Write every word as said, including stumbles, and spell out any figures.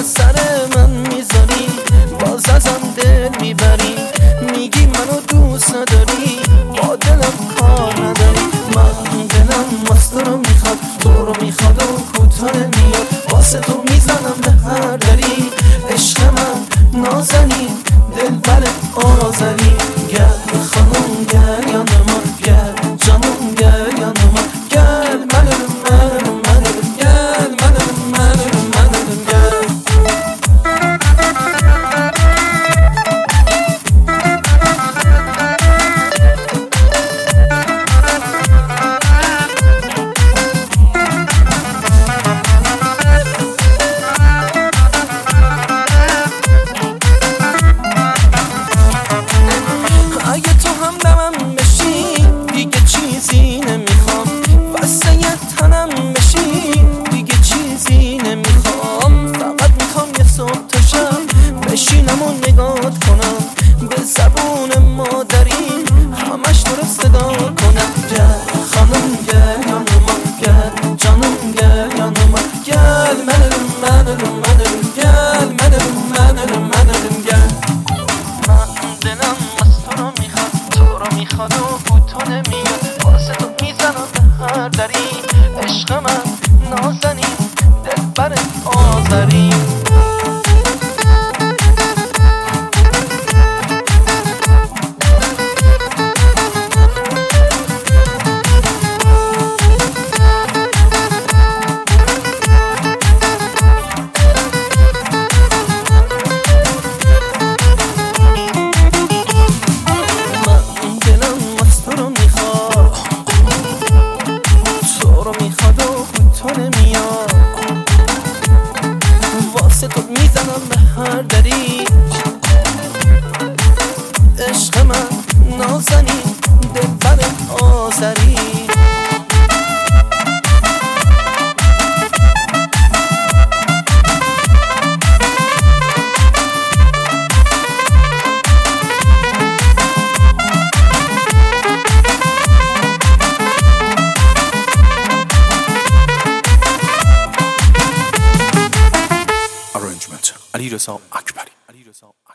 سر من میذاری، باز ازم دل میبری، میگی منو دوست نداری، با دلم کار نداری. من دلم از تو رو میخواد، تو رو میخواد و کوتاه میاد، واسه تو میزنم به هر دری. عشق من نازنین، دلبر آزری، گل خانم گل یا نمان، گل جانم گل یا نمان، گل منم منم منم، گل منم منم منم گل. اگه تو هم دمم بشی دیگه چیزی نمیخوام، واسه یه تنم بشی دیگه چیزی نمیخوام. فقط میخوام یه صبح تا شب بشینم و نگات کنم، به زبون مادری همش تو رو صدا کنم. گل خانم گل یا نمان، گل جانم گل یا نمان، گل منم منم منم، گل منم منم منم گل. من دلم از تو رو میخواد، تو رو میخواد و کوتاه نمیاد، واسه تو میزنم به هر دری. عشق من نازنین، دلبر آزری. واسه تو میزنم به هر دری. عشق من نازنین، دلبر آزری. علیرضا اکبری.